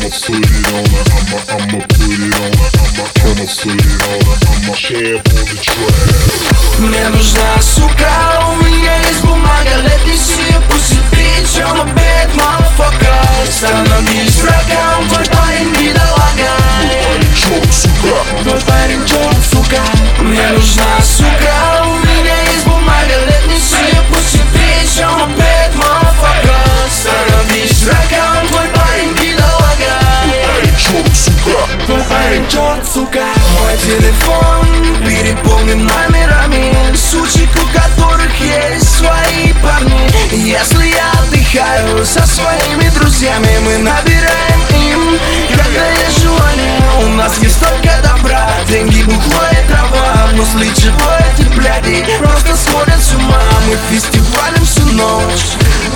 I'ma put it on her, I'ma put it on her, I'ma put it on her, I'ma champ on the track. Мне нужна сука, у меня есть бумага, let me see you pussy bitch, I'm a bad motherfucker. Становись врагом, твой парень бедолага. Черт, сука, Твой парень черт, сука. Мне нужна сука, у меня есть бумага, let me see you pussy bitch, I'm a bad motherfucker. Становись врагом, твой парень бедолага. черт, сука. Твой парень черт, сука. Мой телефон переполнен номерами сучек, у которых есть свои парни. Если я отдыхаю со своими друзьями, мы набираем им, когда есть желание. У нас есть только добра, деньги, бухло и трава. После чего эти бляди просто сходят с ума. Мы фестивалем всю ночь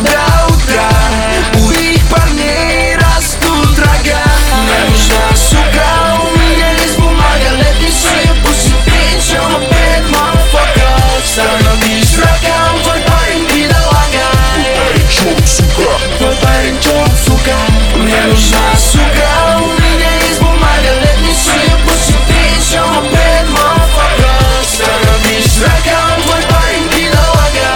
до утра. У их парней растут рога. Мне нужна сука, у меня есть бумага, let me see you pussy bitch, I'm a bad motherfucker. Становись врагом, твой парень бедолага. Черт, сука. Твой парень черт, сука. Мне нужна сука, у меня есть бумага, let me see you pussy bitch, I'm a bad motherfucker. Становись врагом, твой парень бедолага.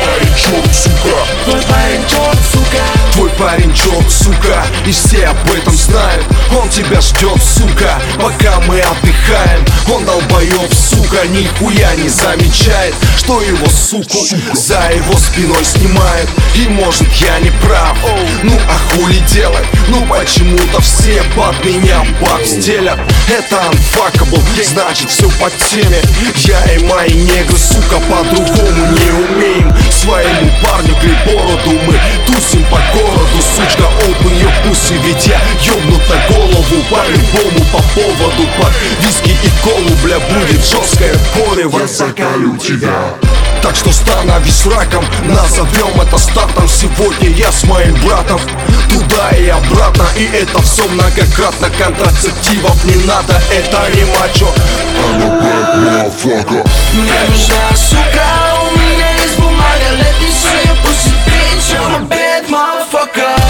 Черт, сука. Твой парень черт, сука. Твой парень черт, сука, и все об этом знают. Он тебя ждет, сука, пока мы отдыхаем. Он долбоеб, сука, нихуя не замечает, что его суку за его спиной снимают. И может я не прав, ну а хули делать? Ну почему-то все под меня баб стелят. Это unfuckable, значит все по теме. Я и мои негры, сука, по-другому не умеем. Своему парню клей бороду, мы тусим по городу. Сучка, open your pussy, ведь я ёбнут на голову. По-любому по поводу, под виски и колу, бля, будет жесткое порево. Я закалю тебя. Так что становись раком, назовем это стартом. Сегодня я с моим братом туда и обратно. И это все многократно, контрацептивов не надо, это не мачо. I'm a bad motherfucker. Мне нужна сука, у меня есть бумага, let me see you pussy bitch, I'm a bad motherfucker.